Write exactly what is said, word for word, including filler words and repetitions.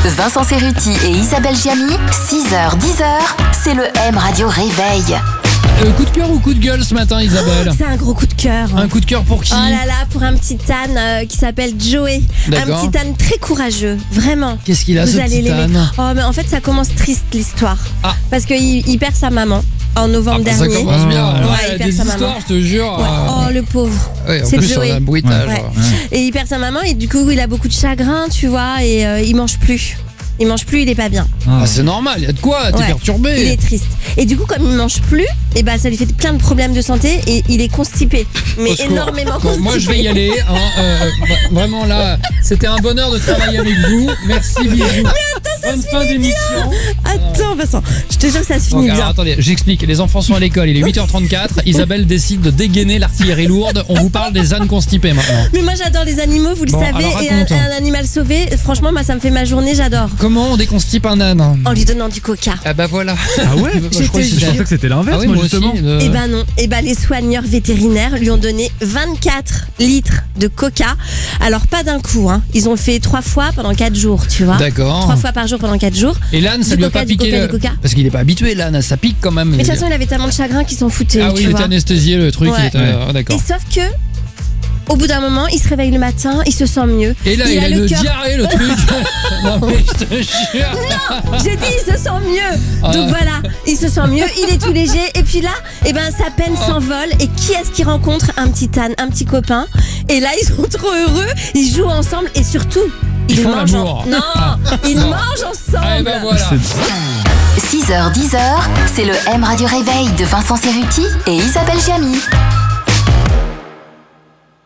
Vincent Cerruti et Isabelle Giamy, six heures dix heures, c'est le M Radio Réveil. Euh, coup de cœur ou coup de gueule ce matin, Isabelle? Oh, c'est un gros coup de cœur. Un coup de cœur pour qui? Oh là là, pour un petit âne euh, qui s'appelle Joey. D'accord. Un petit âne très courageux, vraiment. Qu'est-ce qu'il a, Vous ce allez petit l'aimer. âne? Oh, mais en fait, ça commence triste l'histoire. Ah. Parce qu'il il perd sa maman en novembre Ah, bah, ça dernier. commence bien. Ouais, Alors, il des perd sa histoires, maman. je te jure. Ouais. euh, Oh, le pauvre. ouais, en C'est plus, Joey. on a un bruitage. Ouais. Ouais. Et il perd sa maman et du coup, il a beaucoup de chagrin, tu vois, et euh, il mange plus. Il mange plus, il est pas bien. Ah, c'est normal, il y a de quoi, t'es Ouais. perturbé. Il est triste. Et du coup, comme il mange plus, et ben ça lui fait plein de problèmes de santé et il est constipé. Mais Au secours. énormément Bon, constipé. moi je vais y aller. Hein, euh, vraiment là, c'était un bonheur de travailler avec vous. Merci, bisous. Bonne fin d'émission. Attends, Vincent, je te jure que ça se Donc, finit alors, bien. attendez, j'explique. Les enfants sont à l'école, il est huit heures trente-quatre. Isabelle décide de dégainer l'artillerie lourde. On vous parle des ânes constipés maintenant. Mais moi j'adore les animaux, vous le Bon, savez, alors, et un, raconte. un animal sauvé, franchement, moi ça me fait ma journée, j'adore. Comment on déconstipe un âne? En lui donnant du coca. Ah bah voilà. Ah ouais? Moi, Je crois te que Je c'était- pensais que c'était l'inverse, Ah oui, moi, moi justement. aussi. euh, Eh ben non, eh ben les soigneurs vétérinaires lui ont donné vingt-quatre litres de coca. Alors pas d'un coup, hein. Ils ont fait trois fois pendant quatre jours, tu vois. D'accord. Trois fois par jour pendant quatre jours. Et l'âne, ça Du lui a coca, pas du piqué coca, le- du coca. Parce qu'il est pas habitué, l'âne, ça pique quand même. Mais de toute façon, il avait tellement de chagrin qu'ils s'en foutaient, Ah oui, tu il était vois. anesthésié le truc. Ouais. Il était... ah, d'accord. Et sauf que, au bout d'un moment, il se réveille le matin, il se sent mieux. Et là, il, a, le une cœur. diarrhée, le truc. Non, mais je te jure. J'ai dit, il se sent mieux. Ah. Donc voilà, il se sent mieux, il est tout léger. Et puis là, eh ben, sa peine s'envole. Et qui est-ce qui rencontre? Un petit âne, un petit copain. Et là, ils sont trop heureux. Ils jouent ensemble et surtout, Ils ils, font mangent. l'amour. En... Non, ils mangent ensemble. Ah, et ben voilà. six heures dix heures, c'est le M Radio Réveil de Vincent Cerruti et Isabelle Giamy.